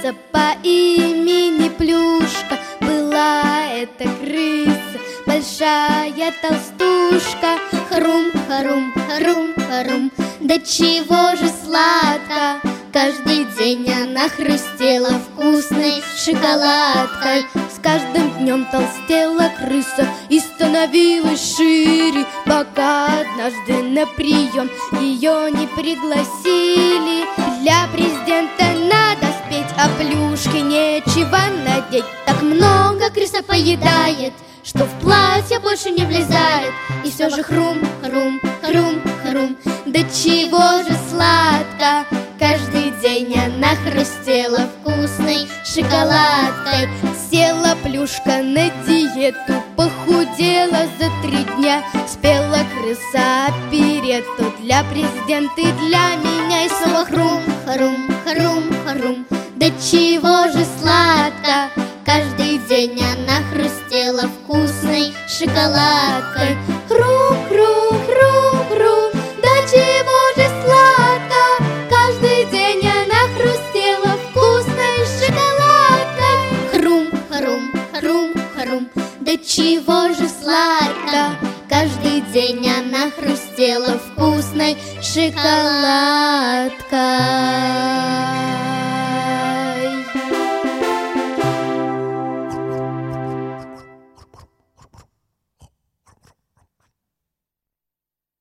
крыса по имени Плюшка. Была это крыса, большая толстушка. Хрум, хрум, хрум, хрум, да чего же сладко. Каждый день она хрустела вкусной шоколадкой. С каждым днем толстела крыса и становилась шире, пока однажды на прием ее не пригласили. Для президента надо спеть, а Плюшке нечего надеть. Так много крыса поедает, что в платье больше не влезает. И все же хрум, хрум, хрум, хрум, да чего же сладко. Каждый день она хрустела вкусной шоколадкой. Села Плюшка на диету, похудела за 3 дня. Спела крыса оперетту для президента и для меня. И снова хрум, хрум, хрум, хрум, да чего же сладко. Каждый день она хрустела вкусной шоколадкой. Хрум, хрум, хрум, хрум, да чего же сладко. Каждый день она хрустела вкусной шоколадкой. Хрум, хрум, хрум, хрум, да чего же сладко. Каждый день она хрустела вкусной шоколадкой.